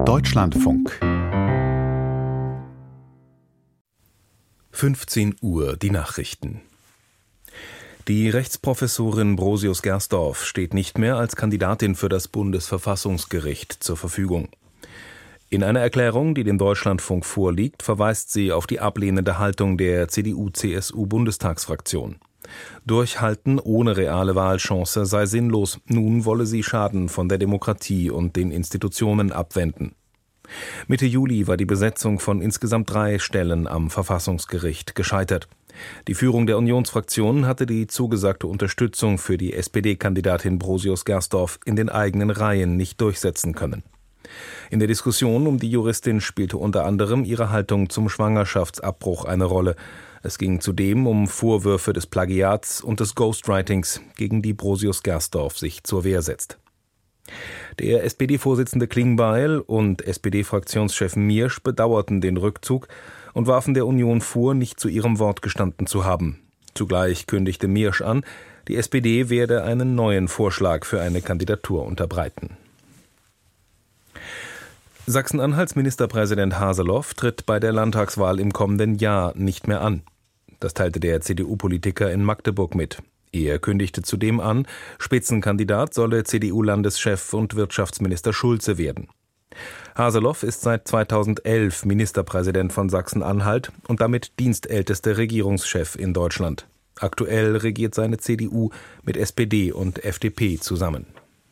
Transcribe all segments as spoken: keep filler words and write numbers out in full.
Deutschlandfunk. fünfzehn Uhr, die Nachrichten. Die Rechtsprofessorin Brosius-Gersdorf steht nicht mehr als Kandidatin für das Bundesverfassungsgericht zur Verfügung. In einer Erklärung, die dem Deutschlandfunk vorliegt, verweist sie auf die ablehnende Haltung der C D U-C S U-Bundestagsfraktion. Durchhalten ohne reale Wahlchance sei sinnlos. Nun wolle sie Schaden von der Demokratie und den Institutionen abwenden. Mitte Juli war die Besetzung von insgesamt drei Stellen am Verfassungsgericht gescheitert. Die Führung der Unionsfraktion hatte die zugesagte Unterstützung für die S P D-Kandidatin Brosius-Gersdorf in den eigenen Reihen nicht durchsetzen können. In der Diskussion um die Juristin spielte unter anderem ihre Haltung zum Schwangerschaftsabbruch eine Rolle. Es ging zudem um Vorwürfe des Plagiats und des Ghostwritings, gegen die Brosius-Gersdorf sich zur Wehr setzt. Der S P D-Vorsitzende Klingbeil und S P D-Fraktionschef Miersch bedauerten den Rückzug und warfen der Union vor, nicht zu ihrem Wort gestanden zu haben. Zugleich kündigte Miersch an, die S P D werde einen neuen Vorschlag für eine Kandidatur unterbreiten. Sachsen-Anhalts Ministerpräsident Haseloff tritt bei der Landtagswahl im kommenden Jahr nicht mehr an. Das teilte der C D U-Politiker in Magdeburg mit. Er kündigte zudem an, Spitzenkandidat solle C D U-Landeschef und Wirtschaftsminister Schulze werden. Haseloff ist seit zweitausendelf Ministerpräsident von Sachsen-Anhalt und damit dienstältester Regierungschef in Deutschland. Aktuell regiert seine C D U mit S P D und F D P zusammen.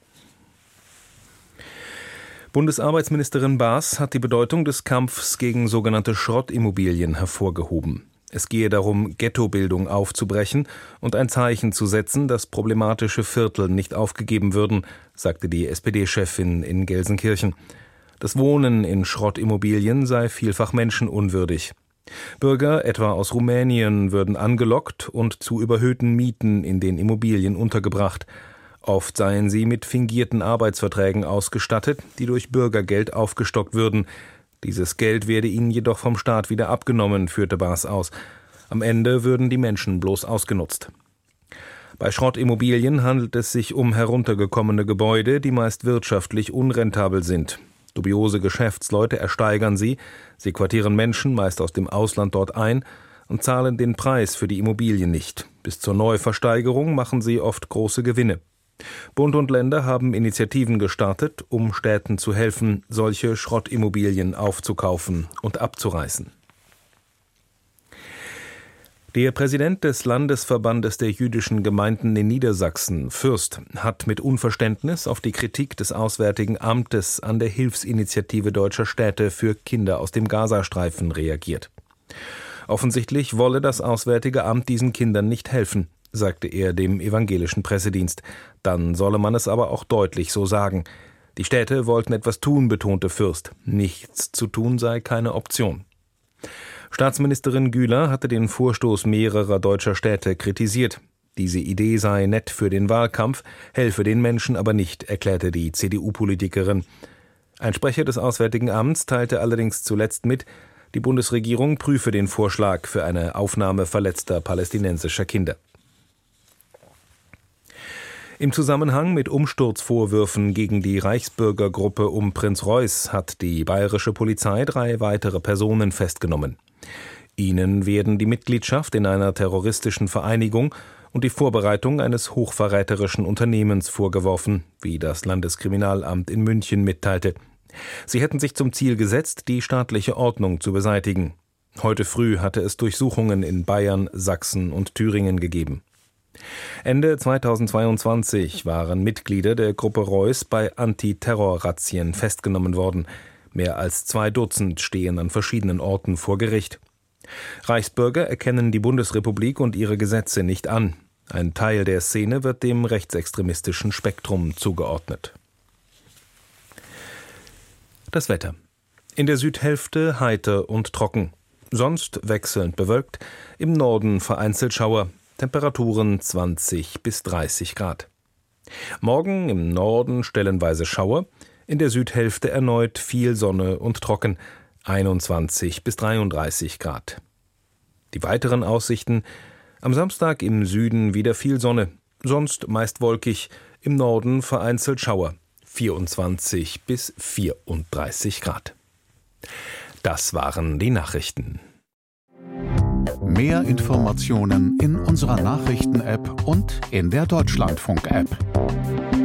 Bundesarbeitsministerin Baas hat die Bedeutung des Kampfs gegen sogenannte Schrottimmobilien hervorgehoben. Es gehe darum, Ghettobildung aufzubrechen und ein Zeichen zu setzen, dass problematische Viertel nicht aufgegeben würden, sagte die S P D-Chefin in Gelsenkirchen. Das Wohnen in Schrottimmobilien sei vielfach menschenunwürdig. Bürger, etwa aus Rumänien, würden angelockt und zu überhöhten Mieten in den Immobilien untergebracht. Oft seien sie mit fingierten Arbeitsverträgen ausgestattet, die durch Bürgergeld aufgestockt würden. Dieses Geld werde ihnen jedoch vom Staat wieder abgenommen, führte Baas aus. Am Ende würden die Menschen bloß ausgenutzt. Bei Schrottimmobilien handelt es sich um heruntergekommene Gebäude, die meist wirtschaftlich unrentabel sind. Dubiose Geschäftsleute ersteigern sie, sie quartieren Menschen, meist aus dem Ausland, dort ein und zahlen den Preis für die Immobilien nicht. Bis zur Neuversteigerung machen sie oft große Gewinne. Bund und Länder haben Initiativen gestartet, um Städten zu helfen, solche Schrottimmobilien aufzukaufen und abzureißen. Der Präsident des Landesverbandes der jüdischen Gemeinden in Niedersachsen, Fürst, hat mit Unverständnis auf die Kritik des Auswärtigen Amtes an der Hilfsinitiative deutscher Städte für Kinder aus dem Gazastreifen reagiert. Offensichtlich wolle das Auswärtige Amt diesen Kindern nicht helfen, sagte er dem evangelischen Pressedienst. Dann solle man es aber auch deutlich so sagen. Die Städte wollten etwas tun, betonte Fürst. Nichts zu tun sei keine Option. Staatsministerin Güler hatte den Vorstoß mehrerer deutscher Städte kritisiert. Diese Idee sei nett für den Wahlkampf, helfe den Menschen aber nicht, erklärte die C D U-Politikerin. Ein Sprecher des Auswärtigen Amts teilte allerdings zuletzt mit, die Bundesregierung prüfe den Vorschlag für eine Aufnahme verletzter palästinensischer Kinder. Im Zusammenhang mit Umsturzvorwürfen gegen die Reichsbürgergruppe um Prinz Reuß hat die bayerische Polizei drei weitere Personen festgenommen. Ihnen werden die Mitgliedschaft in einer terroristischen Vereinigung und die Vorbereitung eines hochverräterischen Unternehmens vorgeworfen, wie das Landeskriminalamt in München mitteilte. Sie hätten sich zum Ziel gesetzt, die staatliche Ordnung zu beseitigen. Heute früh hatte es Durchsuchungen in Bayern, Sachsen und Thüringen gegeben. Ende zweitausendzweiundzwanzig waren Mitglieder der Gruppe Reuß bei Antiterror-Razzien festgenommen worden. Mehr als zwei Dutzend stehen an verschiedenen Orten vor Gericht. Reichsbürger erkennen die Bundesrepublik und ihre Gesetze nicht an. Ein Teil der Szene wird dem rechtsextremistischen Spektrum zugeordnet. Das Wetter. In der Südhälfte heiter und trocken. Sonst wechselnd bewölkt. Im Norden vereinzelt Schauer. Temperaturen zwanzig bis dreißig Grad. Morgen im Norden stellenweise Schauer, in der Südhälfte erneut viel Sonne und trocken, einundzwanzig bis dreiunddreißig Grad. Die weiteren Aussichten: am Samstag im Süden wieder viel Sonne, sonst meist wolkig, im Norden vereinzelt Schauer, vierundzwanzig bis vierunddreißig Grad. Das waren die Nachrichten. Mehr Informationen in unserer Nachrichten-App und in der Deutschlandfunk-App.